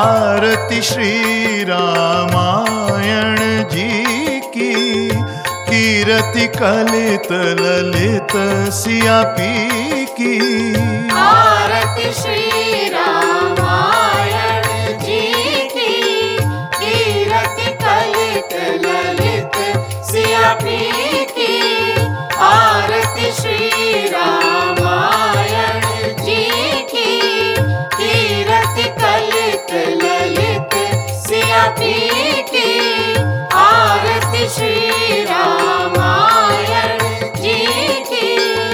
आरती श्री रामायण जी की, कीरति कलित ललित सिया पी की। आरती श्री रामायण जी की, कीरति कलित ललित सिया पी की। आरती श्री रामायण जी की, कीरति कलित ललित सिया पी की। आरती श्री रामायण जी की।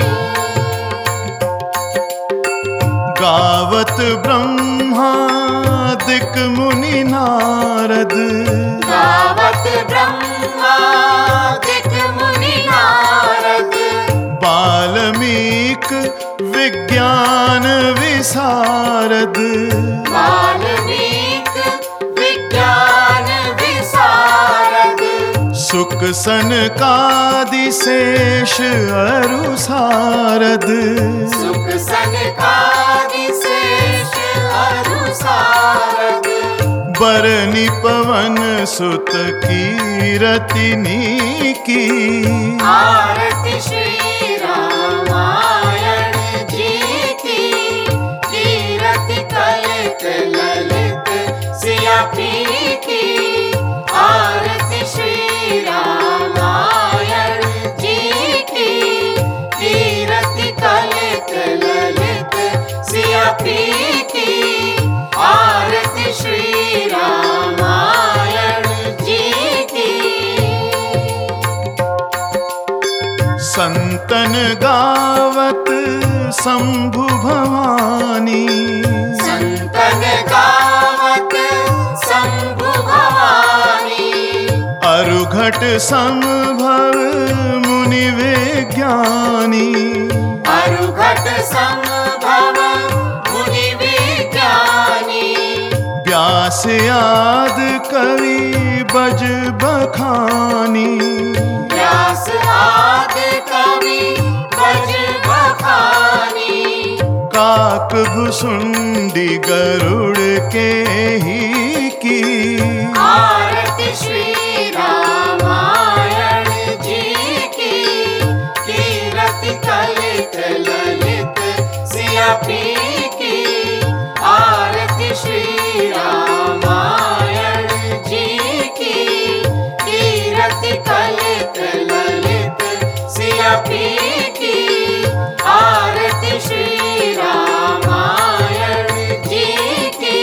गावत ब्रह्मादिक मुनि नारद, गावत ब्रह्मादिक मुनि नारद। वाल्मीक विज्ञान विशारद, वाल्मीक विज्ञान विशारद। सुक सनकादि शेष अरु सारद, सुख सनकादि शेष अरु सारद। बरनि पवन सुत कीरतिनी की। आरती श्री रामायण जी की, कीरति कलित ललित सिया पी की। आरती श्री रामायण जी की, कीरति कलित ललित सिया पी की। आरती श्री रामायण जी की। संतन गावत शंभु भवानी, संतन गावत शंभु भवानी। अरुघट संभव मुनि विज्ञानी, अरुघट संभव मुनि विज्ञानी। व्यास आदि कवि बज बखानी, व्यास आदि कवि बज बखानी। काक भुसुंडी गरुड़ के ही की। आरती श्री रामायण जी की, कीरति कलित ललित सिया पी की। आरती श्री रामायण जी की, कीरति कलित ललित सिया पी की। आरती श्री रामायण जी की।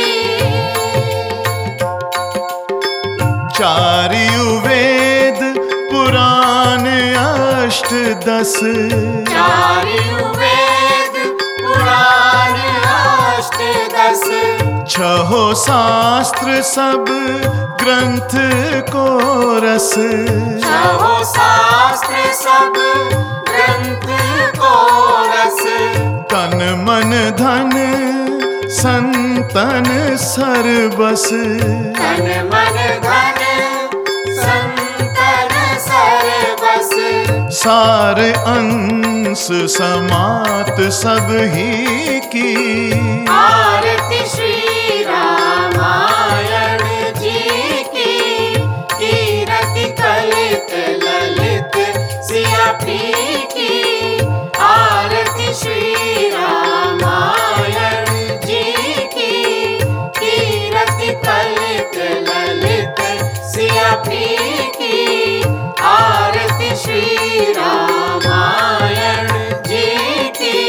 चारियु वेद पुराण अष्ट दस, चारियु वेद पुराण अष्ट दस। छहो शास्त्र सब ग्रंथ को रस, छहो शास्त्र सब ग्रंथ को रस। तन मन धन संतन सरबस, तन मन धन संतन सरबस। सार अंश समात सब ही की। आरती श्री रामायण जी की, कीरति कलित ललित सिया पी की। आरती श्री रामायण जी की, कीरति कलित ललित सिया पी की। आरती श्री रामायण जी की।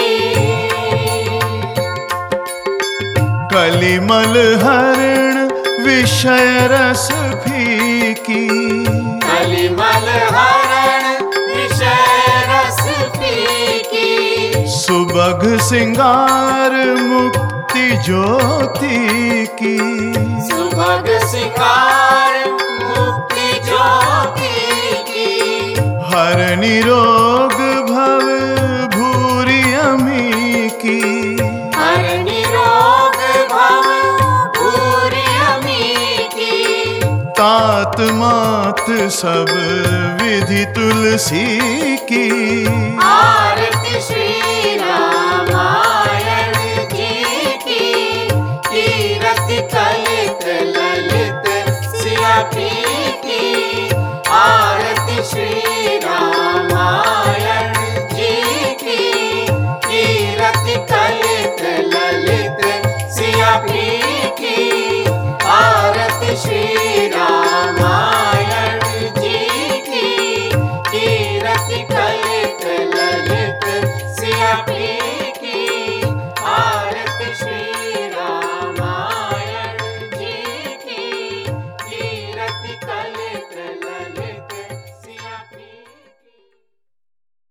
कलिमल हरण विषय रस फीकी, कलिमल हरण विषय रस फीकी। सुबग सिंगार मुक्ति ज्योति की। सुभग सिंगार मुक्ति ज्योति की। हर निरोग भव भूरि अमी की। हर निरोग भव भूरि अमी की। तात मात सब विधि तुलसी की। आरती श्री रामायण जी की, कीरति कलित श्री